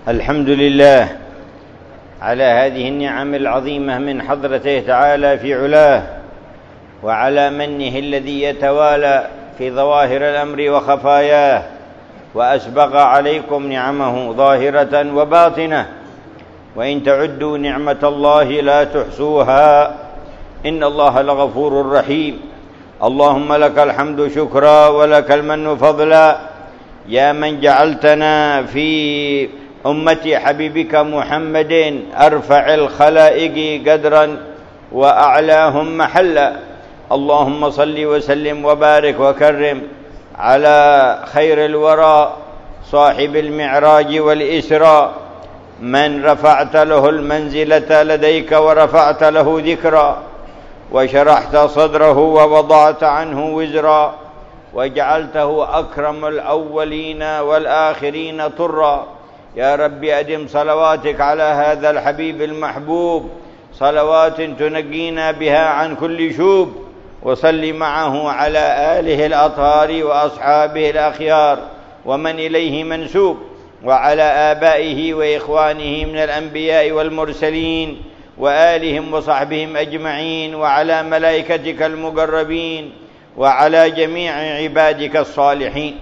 الحمد لله على هذه النعم العظيمة من حضرته تعالى في علاه، وعلى منه الذي يتوالى في ظواهر الأمر وخفاياه، وأسبغ عليكم نعمه ظاهرة وباطنة، وإن تعدوا نعمة الله لا تحصوها، إن الله لغفور رحيم. اللهم لك الحمد شكرا ولك المن فضلا، يا من جعلتنا في أمة حبيبك محمد أرفع الخلائق قدرا وأعلاهم محلا. اللهم صل وسلم وبارك وكرم على خير الورى صاحب المعراج والإسراء، من رفعت له المنزلة لديك ورفعت له ذكرا، وشرحت صدره ووضعت عنه وزرا، وجعلته أكرم الأولين والآخرين طرا. يا رب أدم صلواتك على هذا الحبيب المحبوب، صلوات تنجينا بها عن كل شوب، وصل معه على آله الأطهار وأصحابه الأخيار ومن إليه منسوب، وعلى آبائه وإخوانه من الأنبياء والمرسلين وآلهم وصحبهم أجمعين، وعلى ملائكتك المقربين، وعلى جميع عبادك الصالحين،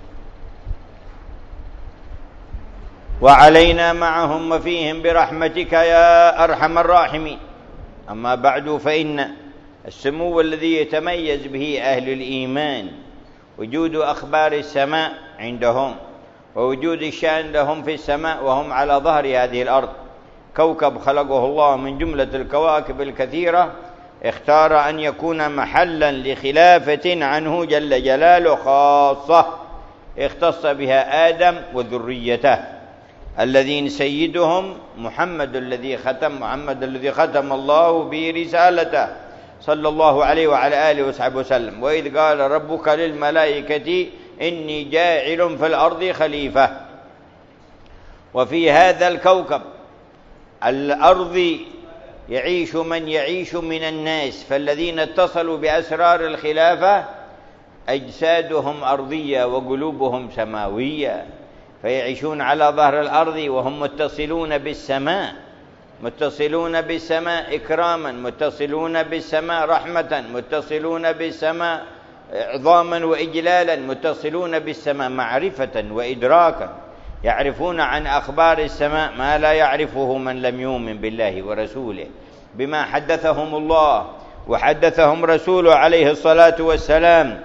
وعلينا معهم وفيهم برحمتك يا أرحم الراحمين. أما بعد، فإن السمو الذي يتميز به أهل الإيمان وجود أخبار السماء عندهم، ووجود الشأن لهم في السماء وهم على ظهر هذه الأرض. كوكب خلقه الله من جملة الكواكب الكثيرة، اختار أن يكون محلا لخلافة عنه جل جلاله خاصة، اختص بها آدم وذريته الذين سيدهم محمد الذي ختم الله به رسالته صلى الله عليه وعلى آله وصحبه وسلم. وإذ قال ربك للملائكة إني جاعل في الأرض خليفة. وفي هذا الكوكب الأرض يعيش من يعيش من الناس، فالذين اتصلوا بأسرار الخلافة أجسادهم أرضية وقلوبهم سماوية، فيعيشون على ظهر الأرض وهم متصلون بالسماء، متصلون بالسماء إكراما، متصلون بالسماء رحمة، متصلون بالسماء عظاما وإجلالا، متصلون بالسماء معرفة وإدراكا، يعرفون عن أخبار السماء ما لا يعرفه من لم يؤمن بالله ورسوله، بما حدثهم الله وحدثهم رسوله عليه الصلاة والسلام.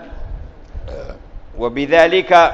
وبذلك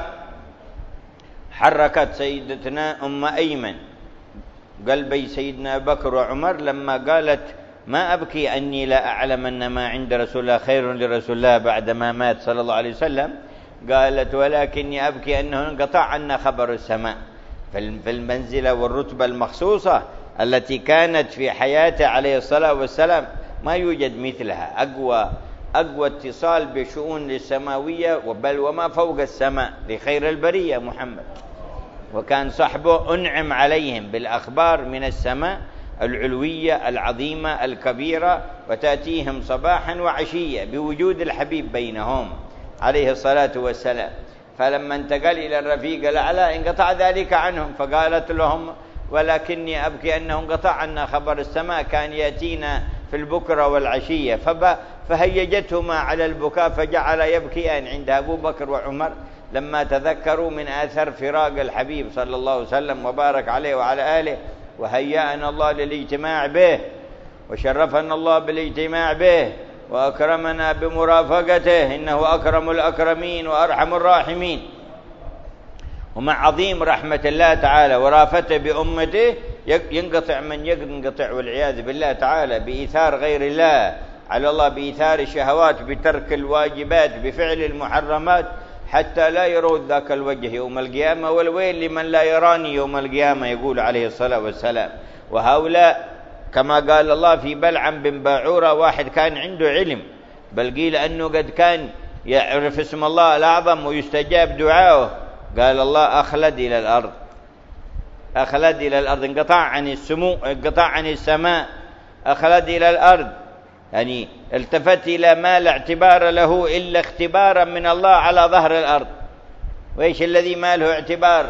حركت سيدتنا أم أيمن قلبي سيدنا بكر وعمر لما قالت: ما أبكي أني لا أعلم أن ما عند رسول الله خير لرسول الله بعدما مات صلى الله عليه وسلم. قالت: ولكني أبكي أنه انقطع عنا خبر السماء، في المنزلة والرتبة المخصوصة التي كانت في حياته عليه الصلاة والسلام ما يوجد مثلها، أقوى اتصال بشؤون السماوية، بل وما فوق السماء لخير البرية محمد. وكان صحبه أنعم عليهم بالأخبار من السماء العلوية العظيمة الكبيرة، وتأتيهم صباحا وعشية بوجود الحبيب بينهم عليه الصلاة والسلام. فلما انتقل إلى الرفيق الأعلى انقطع ذلك عنهم، فقالت لهم: ولكني أبكي أنه انقطع عنا خبر السماء، كان يأتينا في البكرة والعشية. فهيجتهما على البكاء، فجعل يبكيان عند أبو بكر وعمر لما تذكروا من آثر فراق الحبيب صلى الله عليه وسلم وبارك عليه وعلى آله. وهيأنا الله للاجتماع به، وشرفنا الله بالاجتماع به، وأكرمنا بمرافقته، إنه أكرم الأكرمين وأرحم الراحمين. ومع عظيم رحمة الله تعالى ورافته بأمته ينقطع من ينقطع والعياذ بالله تعالى بإيثار غير الله على الله، بإيثار الشهوات، بترك الواجبات، بفعل المحرمات، حتى لا يروا ذاك الوجه يوم القيامة. والويل لمن لا يراني يوم القيامة، يقول عليه الصلاة والسلام. وهؤلاء كما قال الله في بلعم بن باعورة، واحد كان عنده علم، بل قيل أنه قد كان يعرف اسم الله الأعظم ويستجاب دعاؤه، قال الله: أخلد إلى الأرض، أخلد إلى الأرض، انقطع عن السمو، انقطع عن السماء، أخلد إلى الأرض، يعني التفت إلى ما لا اعتبار له إلا اختبارا من الله على ظهر الأرض. وإيش الذي ما له اعتبار؟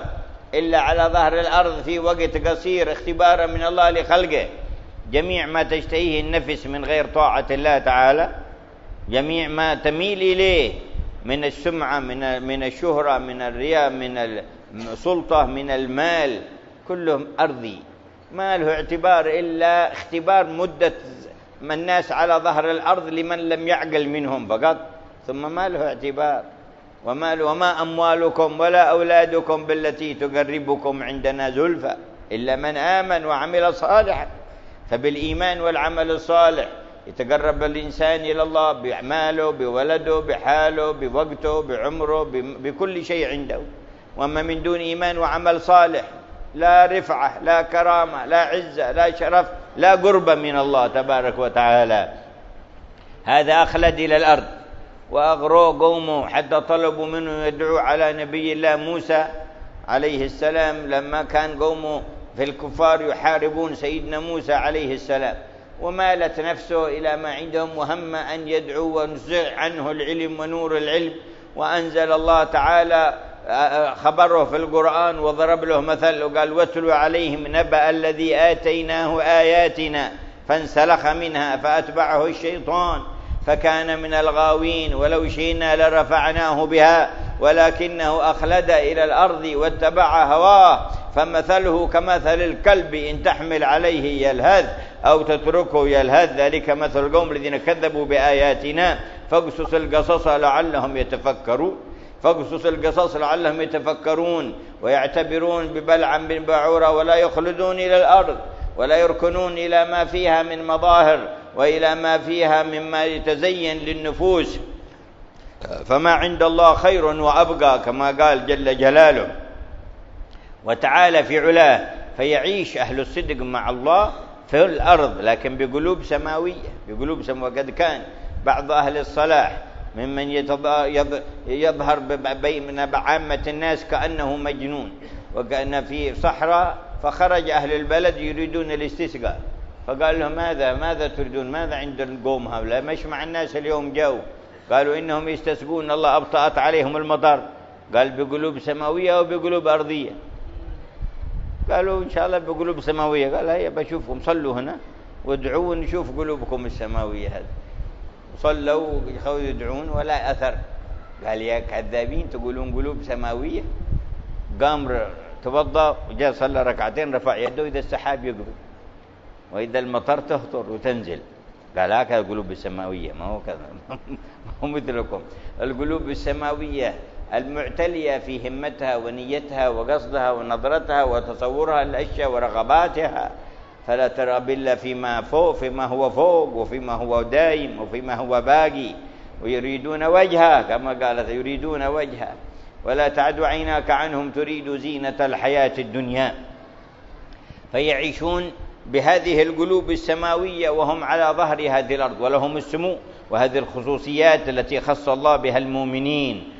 إلا على ظهر الأرض في وقت قصير اختبارا من الله لخلقه. جميع ما تشتهيه النفس من غير طاعة الله تعالى، جميع ما تميل إليه من السمعة، من الشهرة، من الرياء، من السلطة، من المال، كلهم أرضي، ما له اعتبار إلا اختبار مدة ما الناس على ظهر الأرض لمن لم يعقل منهم فقط، ثم ما له اعتبار. وما أموالكم ولا أولادكم بالتي تقربكم عندنا زلفى إلا من آمن وعمل صالحا. فبالإيمان والعمل الصالح يتقرب الإنسان إلى الله بأعماله، بولده، بحاله، بوقته، بعمره، بكل شيء عنده. وما من دون إيمان وعمل صالح لا رفعة، لا كرامة، لا عزة، لا شرف، لا قرب من الله تبارك وتعالى. هذا أخلد إلى الأرض وأغروه قومه حتى طلبوا منه يدعو على نبي الله موسى عليه السلام، لما كان قومه في الكفار يحاربون سيدنا موسى عليه السلام، ومالت نفسه إلى ما عندهم وهم أن يدعو ونزع عنه العلم ونور العلم. وأنزل الله تعالى خبره في القرآن وضرب له مثل وقال: واتل عليهم نبأ الذي آتيناه آياتنا فانسلخ منها فأتبعه الشيطان فكان من الغاوين ولو شئنا لرفعناه بها ولكنه أخلد إلى الأرض واتبع هواه فمثله كمثل الكلب إن تحمل عليه يلهث أو تتركه يلهث ذلك مثل القوم الذين كذبوا بآياتنا فاقصص القصص لعلهم يتفكرون ويعتبرون ببلعم بن باعورة ولا يخلدون إلى الأرض ولا يركنون إلى ما فيها من مظاهر وإلى ما فيها مما يتزين للنفوس، فما عند الله خير وأبقى كما قال جل جلاله وتعالى في علاه. فيعيش أهل الصدق مع الله في الأرض لكن بقلوب سماوية، وقد كان بعض أهل الصلاح ممن يظهر بين عامة الناس كأنه مجنون، وكأن في صحراء فخرج أهل البلد يريدون الاستسقاء، فقال لهم: ماذا تريدون؟ ماذا عند القوم هؤلاء؟ مش مع الناس اليوم جاءوا قالوا إنهم يستسقون الله أبطأت عليهم المطر. قال: بقلوب سماوية وبقلوب أرضية؟ قالوا: إن شاء الله بقلوب سماوية. قال: هيا بشوفكم صلوا هنا وادعوا نشوف قلوبكم السماوية هذه. صلوا يدعون ولا أثر. قال: يا كذابين تقولون قلوب سماوية؟ قام توضأ وجاء صلى ركعتين رفع يده إذا السحاب يقبل وإذا المطر تهطر وتنزل. قال: هكذا القلوب السماوية، ما هو كذا هو مثلكم. القلوب السماوية المعتلية في همتها ونيتها وقصدها ونظرتها وتصورها الأشياء ورغباتها، فلا ترغب إلا فيما هو فوق وفيما هو دائم وفيما هو باقي، ويريدون وجهه كما قالت يريدون وجهه ولا تعد عيناك عنهم تريد زينة الحياة الدنيا. فيعيشون بهذه القلوب السماوية وهم على ظهر هذه الأرض ولهم السمو، وهذه الخصوصيات التي خص الله بها المؤمنين.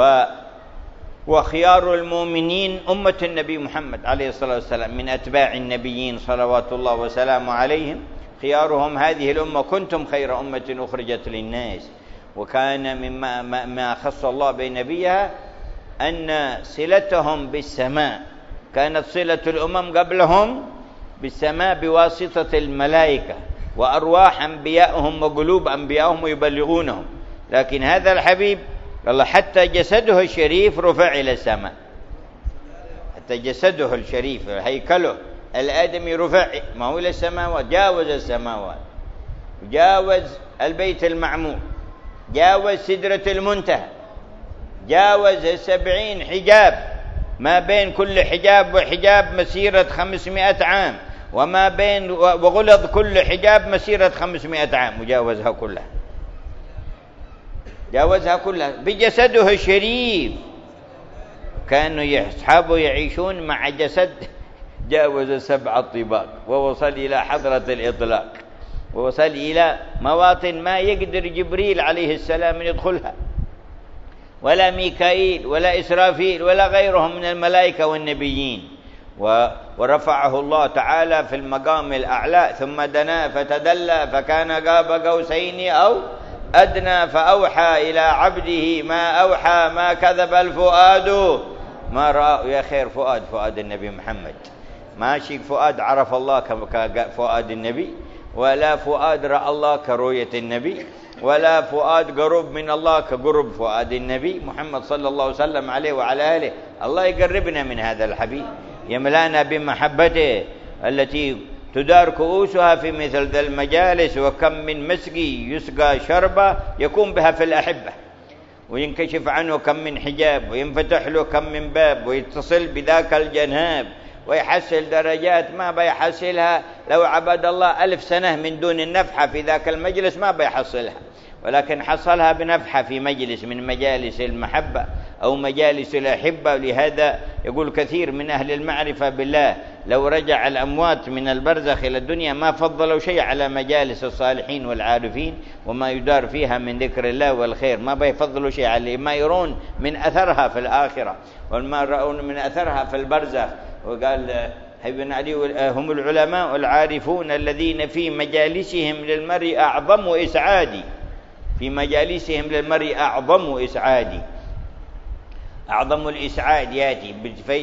وخيار المؤمنين أمة النبي محمد عليه الصلاة والسلام من أتباع النبيين صلوات الله وسلامه عليهم، خيارهم هذه الأمة: كنتم خير أمة أخرجت للناس. وكان مما خص الله بنبيها أن صلتهم بالسماء كانت صلة الأمم قبلهم بالسماء بواسطة الملائكة وأرواح أنبيائهم وقلوب أنبيائهم يبلغونهم، لكن هذا الحبيب الله حتى جسده الشريف رفع إلى السماء، حتى جسده الشريف هيكله الآدمي رفع ما هو إلى السماوات، جاوز السماوات، جاوز البيت المعمور، جاوز سدرة المنتهى، جاوز 70 حجاب، ما بين كل حجاب وحجاب مسيرة 500 عام، وما بين وغلظ كل حجاب مسيرة 500 عام، وجاوزها كلها، جاوزها كلها بجسده الشريف. كانوا أصحابه يعيشون مع جسد جاوز 7 طباق ووصل إلى حضرة الإطلاق، ووصل إلى مواطن ما يقدر جبريل عليه السلام أن يدخلها، ولا ميكائيل ولا إسرافيل ولا غيرهم من الملائكة والنبيين. ورفعه الله تعالى في المقام الأعلى، ثم دنا فتدلى فكان قاب قوسين أو أدنى فأوحى إلى عبده ما أوحى ما كذب الفؤاد ما رأى يا خير فؤاد النبي محمد، ماشي فؤاد عرف الله كفؤاد النبي، ولا فؤاد رأى الله كرؤية النبي، ولا فؤاد قرب من الله كقرب فؤاد النبي محمد صلى الله عليه وسلم عليه وعلى آله. الله يقربنا من هذا الحبيب، يملانا بمحبته التي تدار كؤوسها في مثل ذا المجالس. وكم من مسقي يسقى شربة يكون بها في الأحبة، وينكشف عنه كم من حجاب، وينفتح له كم من باب، ويتصل بذاك الجناب، ويحصل درجات ما بيحصلها لو عبد الله 1000 سنة من دون النفحة في ذاك المجلس ما بيحصلها، ولكن حصلها بنفحة في مجلس من مجالس المحبة أو مجالس الأحبة. لهذا يقول كثير من أهل المعرفة بالله لو رجع الأموات من البرزخ إلى الدنيا ما فضلوا شيء على مجالس الصالحين والعارفين وما يدار فيها من ذكر الله والخير، ما بيفضلوا شيء عليه، ما يرون من أثرها في الآخرة وما يرون من أثرها في البرزخ. وقال ابن علي هم العلماء العارفون الذين في مجالسهم للمرء أعظم إسعادي، في مجالسهم للمرء أعظم إسعادي. أعظم الإسعاد يأتي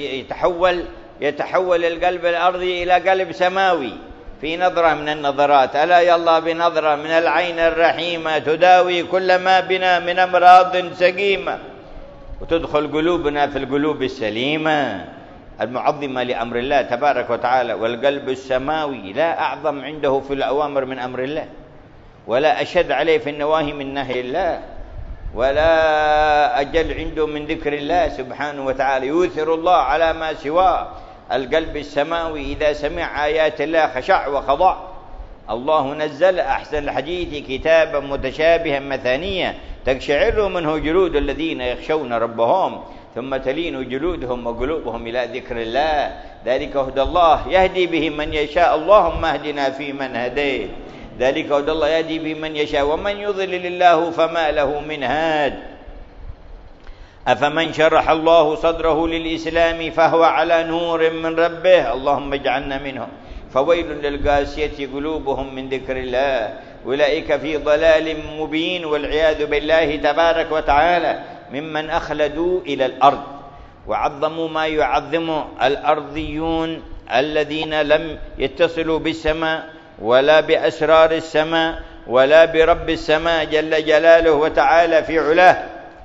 يتحول القلب الأرضي إلى قلب سماوي في نظرة من النظرات. ألا يلا بنظرة من العين الرحيمة تداوي كل ما بنا من أمراض سقيمة، وتدخل قلوبنا في القلوب السليمة المعظمة لأمر الله تبارك وتعالى. والقلب السماوي لا أعظم عنده في الأوامر من أمر الله، ولا أشد عليه في النواهي من نهي الله، ولا أجل عنده من ذكر الله سبحانه وتعالى. يؤثر الله على ما سواه. القلب السماوي إذا سمع آيات الله خشع وخضع. الله نزل أحسن الحديث كتابا متشابها مثانيا تقشعر منه جلود الذين يخشون ربهم ثم تلين جلودهم وقلوبهم إلى ذكر الله. ذلك هدى الله يهدي به من يشاء. اللهم اهدنا فيمن هديت. ذلك هدى الله يهدي به من يشاء ومن يضلل الله فما له من هاد. أفمن شرح الله صدره للإسلام فهو على نور من ربه اللهم اجعلنا منهم. فويل للقاسية قلوبهم من ذكر الله أولئك في ضلال مبين والعياذ بالله تبارك وتعالى ممن أخلدوا إلى الأرض وعظموا ما يعظم الأرضيون الذين لم يتصلوا بالسماء ولا بأسرار السماء ولا برب السماء جل جلاله وتعالى في علاه.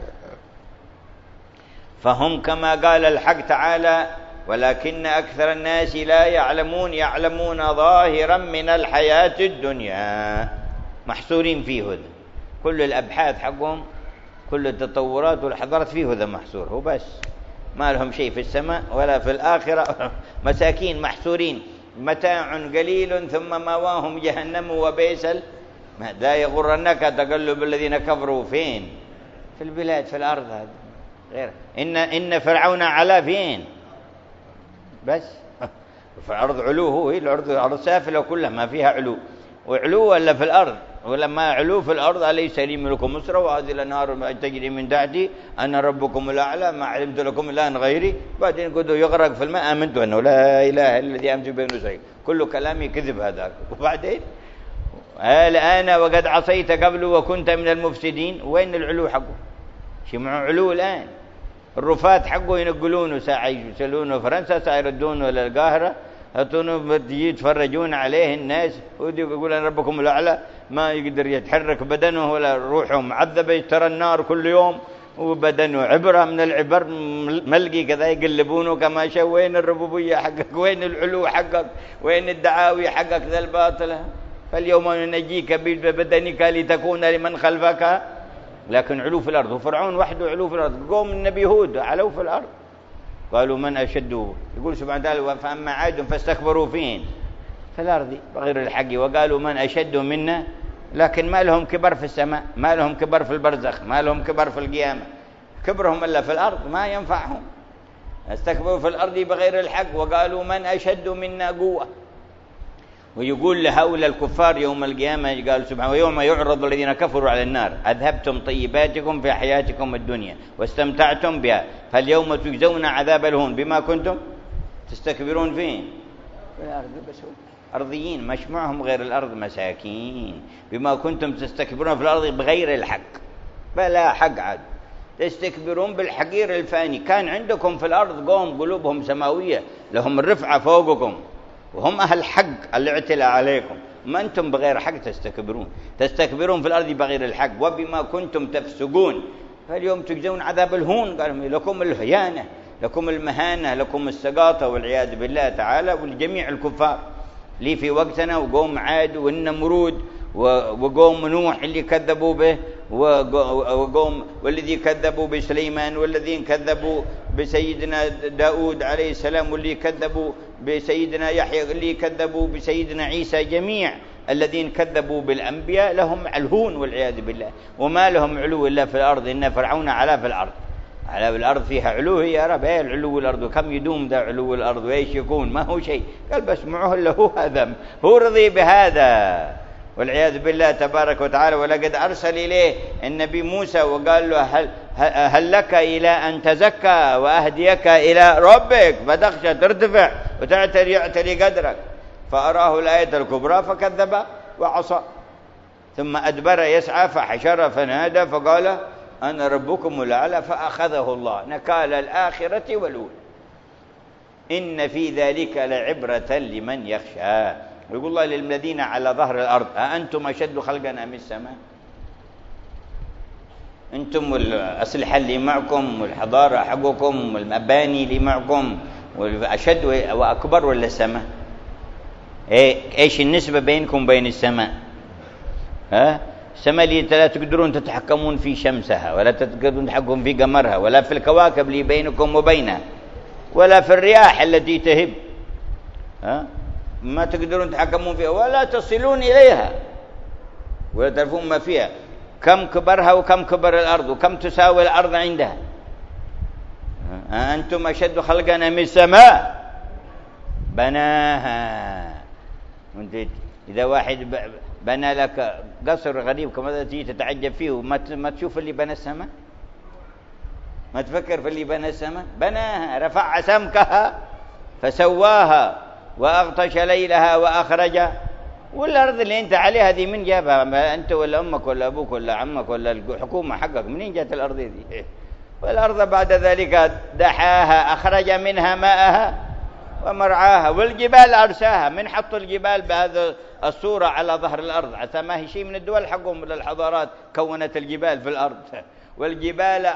فهم كما قال الحق تعالى ولكن أكثر الناس لا يعلمون ظاهرا من الحياة الدنيا. محصورين فيه هذا، كل الأبحاث حقهم كل التطورات والحضارات فيه هذا محصور، هو بس ما لهم شيء في السماء ولا في الآخرة. مساكين محصورين، متاع قليل ثم ماواهم جهنم وبئس لا يغرنك تقلب الذين كفروا فين؟ في البلاد في الأرض. هذا غير إن فرعون علا فين؟ بس في الأرض علوه، هي الأرض سافلة كلها ما فيها علو، وعلو ولا في الأرض. ولما علو في الأرض أليس لي ملك مصر وهذه الأنهار تجري من تحتي أنا ربكم الأعلى ما علمت لكم إلا أن غيري. بعدين قدوا يغرق في الماء آمنت أنه لا إله إلا الذي أمشي بين سعيد كل كلامي كذب هذاك. وبعدين الآن وقد عصيت قبل وكنت من المفسدين. وين العلو حقه؟ شمعوا علو الآن. الرفات حقه ينقلونه ساعة يسلونه فرنسا ساعة يردونه للقاهرة هاتونه تجي يتفرجون عليه الناس ويقول أنا ربكم الأعلى ما يقدر يتحرك بدنه ولا روحه معذبة يترى النار كل يوم وبدنه عبرة من العبر ملقي كذا يقلبونه كما شاء. وين الربوبية حقك؟ وين العلو حقك؟ وين الدعاوي حقك ذا الباطلة؟ فاليوم ننجيك ببدنك لتكون لمن خلفك. لكن علو في الأرض. وفرعون وحده علو في الأرض. قوم النبي هود علو في الأرض قالوا من أشد. يقول سبحانه وتعالى فأما عاد فاستكبروا فين؟ في الأرض بغير الحق وقالوا من أشد منا. لكن ما لهم كبر في السماء، ما لهم كبر في البرزخ، ما لهم كبر في القيامة. كبرهم إلا في الأرض ما ينفعهم. استكبروا في الأرض بغير الحق وقالوا من أشد منا قوة. ويقول لهؤلاء الكفار يوم القيامة قال سبحانه ويوم يعرض الذين كفروا على النار أذهبتم طيباتكم في حياتكم الدنيا واستمتعتم بها فاليوم تجزون عذاب الهون بما كنتم تستكبرون فين؟ في الأرض. بس أرضيين مش معهم غير الأرض مساكين. بما كنتم تستكبرون في الأرض بغير الحق. بلا حق عاد تستكبرون بالحقير الفاني. كان عندكم في الأرض قوم قلوبهم سماوية لهم الرفعة فوقكم، وهم أهل حق اللي اعتلى عليكم، ما أنتم بغير حق تستكبرون في الأرض بغير الحق وبما كنتم تفسقون. فاليوم تجزون عذاب الهون. قال لكم الهيانة، لكم المهانة، لكم السقاطة والعياذ بالله تعالى ولجميع الكفار. لي في وقتنا وقوم عاد والنمرود وقوم نوح اللي كذبوا به، وقوم والذي كذبوا بسليمان، والذين كذبوا بسيدنا داود عليه السلام، واللي كذبوا بسيدنا يحيى، اللي كذبوا بسيدنا عيسى. جميع الذين كذبوا بالأنبياء لهم الهون والعياذ بالله. وما لهم علو إلا في الأرض. إن فرعون علا في الأرض. على الأرض فيها علو يا رب. ايه العلو الأرض؟ وكم يدوم ذا علو الأرض وإيش يكون؟ ما هو شيء. قال بس معه إلا هو هذا، هو رضي بهذا والعياذ بالله تبارك وتعالى. ولقد أرسل إليه النبي موسى وقال له هل لك إلى أن تزكى وأهديك إلى ربك فتخشى ترتفع وتعتلي قدرك، فأراه الآية الكبرى فكذب وعصى، ثم أدبر يسعى فحشر فنادى فقال أنا ربكم الأعلى، فأخذه الله نكال الآخرة والأولى. إن في ذلك لعبرة لمن يخشى. ويقول الله للذين على ظهر الأرض أأنتم أشد خلقا أم السماء؟ أنتم والأسلحة اللي معكم والحضارة حقكم والمباني اللي معكم أشد وأكبر ولا السماء؟ إيش النسبة بينكم وبين السماء؟ السماء اللي لا تقدرون تتحكمون في شمسها، ولا تقدرون تتحكمون في قمرها، ولا في الكواكب اللي بينكم وبينها، ولا في الرياح التي تهب، ما تقدرون تتحكمون فيها ولا تصلون إليها ولا تعرفون ما فيها. كم كبرها وكم كبر الأرض وكم تساوي الأرض عندها. أنتم أشد خلقا أم السماء بناها. إذا واحد بنى لك قصر غريب كما تجي تتعجب فيه وما تشوف اللي بنى السماء، ما تفكر في اللي بنى السماء. بناها رفع سمكها فسواها وأغطش ليلها وأخرج. والأرض اللي أنت عليها دي من جابها؟ أنت ولا أمك ولا أبوك ولا عمك ولا الحكومة حقك؟ منين جات الأرض دي؟ والأرض بعد ذلك دحاها أخرج منها ماءها ومرعاها. والجبال أرساها. من حط الجبال بهذا الصورة على ظهر الأرض؟ حتى ما هي شيء من الدول حقهم ولا الحضارات كونت الجبال في الأرض. والجبال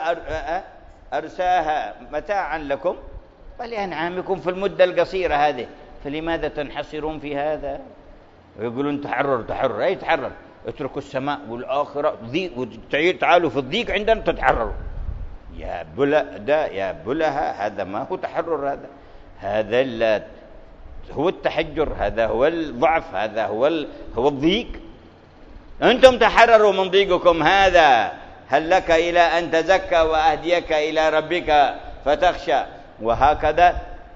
أرساها متاعا لكم ولأنعامكم في المدة القصيرة هذه، فلماذا تنحصرون في هذا؟ ويقولون تحرر. أي تحرر؟ اتركوا السماء والآخرة ضيق، تعالوا في الضيق عندنا تتحرروا. يا بلا ده يا بلها، هذا ما هو تحرر. هذا هو التحجر، هذا هو الضعف، هذا هو الضيق. أنتم تحرروا من ضيقكم هذا. هل لك إلى أن تزكى وأهديك إلى ربك فتخشى. وهكذا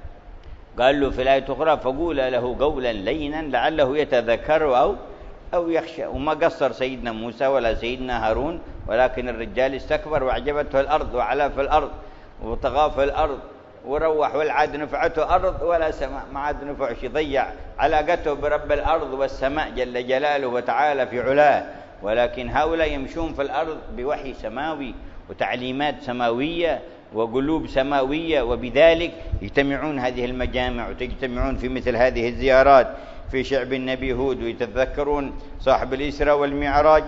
قال له في الآية الأخرى فقول له قولا لينا لعله يتذكر أو يخشى. وما قصر سيدنا موسى ولا سيدنا هارون، ولكن الرجال استكبر وأعجبته الأرض وعلا في الأرض وطغى في الأرض وروح، والعاد نفعته أرض ولا سماء، ما عاد نفعش. ضيع علاقته برب الأرض والسماء جل جلاله وتعالى في علاه. ولكن هؤلاء يمشون في الأرض بوحي سماوي وتعليمات سماوية وقلوب سماوية، وبذلك يجتمعون هذه المجامع وتجتمعون في مثل هذه الزيارات في شعب النبي هود، ويتذكرون صاحب الإسراء والمعراج،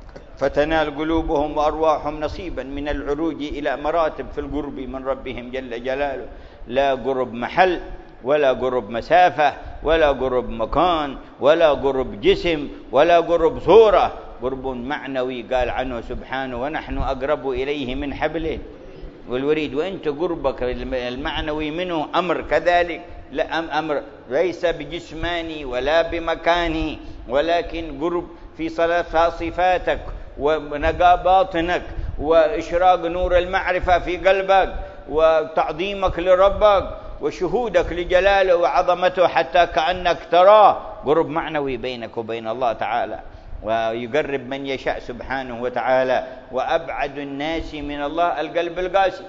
فتنال قلوبهم وأرواحهم نصيبا من العروج إلى مراتب في القرب من ربهم جل جلاله. لا قرب محل ولا قرب مسافة ولا قرب مكان ولا قرب جسم ولا قرب صورة، قرب معنوي قال عنه سبحانه ونحن أقرب إليه من حبل والوريد. وأنت قربك المعنوي منه أمر كذلك، لا أمر ليس بجسماني ولا بمكاني، ولكن قرب في صفاتك ونقاء باطنك وإشراق نور المعرفة في قلبك وتعظيمك لربك وشهودك لجلاله وعظمته حتى كأنك تراه. قرب معنوي بينك وبين الله تعالى، ويقرب من يشاء سبحانه وتعالى. وأبعد الناس من الله القلب القاسي.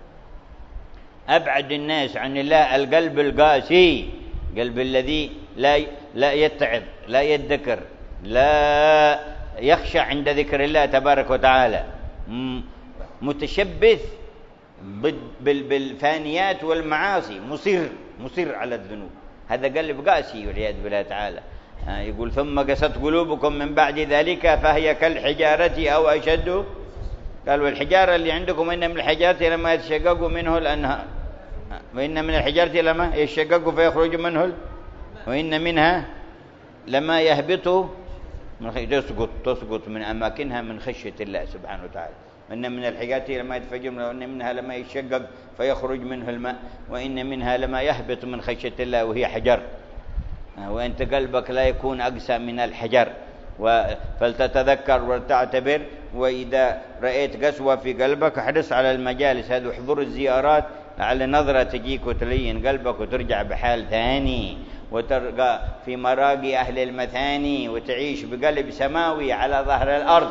أبعد الناس عن الله القلب القاسي، قلب الذي لا يتعظ لا يذكر لا يخشى عند ذكر الله تبارك وتعالى. متشبث بالفانيات والمعاصي، مصر على الذنوب. هذا قلب قاسي والعياذ بالله تعالى. يقول ثم قست قلوبكم من بعد ذلك فهي كالحجارة أو أشد. قال والحجارة اللي عندكم إن من الحجارة لما يتشقق منه الأنهار، وإن من الحجارة لما يشقق فيخرج منه وإن منها لما يهبط تسقط من أماكنها من خشية الله سبحانه وتعالى. وإن من الحجارة لما يتفجر، وإن منها لما يشقق فيخرج منه الماء، وإن منها لما يهبط من خشية الله وهي حجر. وأنت قلبك لا يكون أقسى من الحجر. فلتتذكر وتعتبر، وإذا رأيت قسوة في قلبك احرص على المجالس هذه وحضور الزيارات، على نظرة تجيك وتلين قلبك وترجع بحال ثاني، وترقى في مراقي أهل المثاني، وتعيش بقلب سماوي على ظهر الأرض،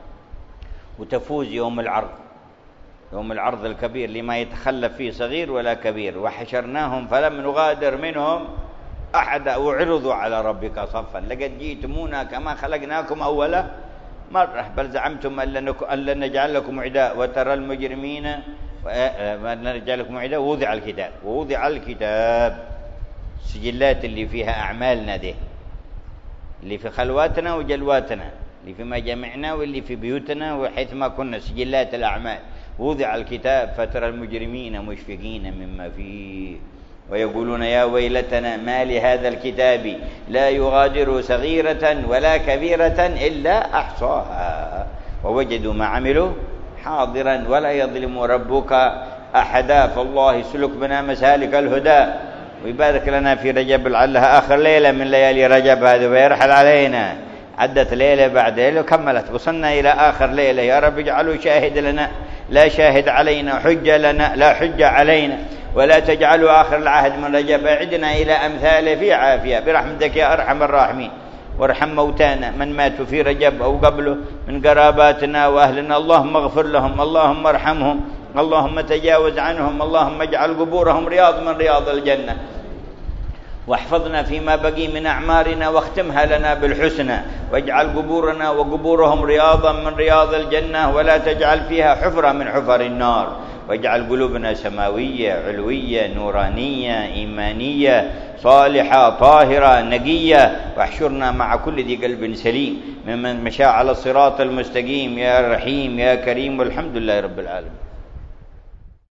وتفوز يوم العرض، يوم العرض الكبير لما يتخلف فيه صغير ولا كبير. وحشرناهم فلم نغادر منهم أحد وعرضوا على ربك صفا لقد جئتمونا كما خلقناكم أول مرة بل زعمتم أن لن نجعل لكم عداء وترى المجرمين أن نجعل لكم عداء. ووضع الكتاب سجلات اللي فيها أعمالنا دي، اللي في خلواتنا وجلواتنا، اللي في مجامعنا واللي في بيوتنا وحيث ما كنا، سجلات الأعمال. ووضع الكتاب فترى المجرمين مشفقين مما فيه ويقولون يا ويلتنا ما لهذا الكتاب لا يغادر صغيرة ولا كبيرة إلا أحصاها ووجدوا ما عملوا حاضرا ولا يظلم ربك أحدا. فالله يسلك بنا مسالك الهدى ويبارك لنا في رجب لعلها آخر ليلة من ليالي رجب هذا ويرحل علينا. عدت ليلة بعد ليلة وكملت، وصلنا إلى آخر ليلة. يا رب اجعله شاهد لنا لا شاهد علينا، حجة لنا لا حجة علينا، ولا تجعلوا آخر العهد من رجب. أعدنا إلى أمثاله في عافية برحمتك يا أرحم الراحمين. وارحم موتانا من ماتوا في رجب أو قبله من قراباتنا وأهلنا، اللهم اغفر لهم، اللهم ارحمهم، اللهم تجاوز عنهم، اللهم اجعل قبورهم رياض من رياض الجنة، واحفظنا فيما بقي من أعمارنا واختمها لنا بالحسنى، واجعل قبورنا وقبورهم رياضا من رياض الجنة، ولا تجعل فيها حفرة من حفر النار. واجعل قلوبنا سماوية علوية نورانية إيمانية صالحة طاهرة نقية، واحشرنا مع كل ذي قلب سليم ممن مشى على الصراط المستقيم يا رحيم يا كريم، والحمد لله رب العالمين.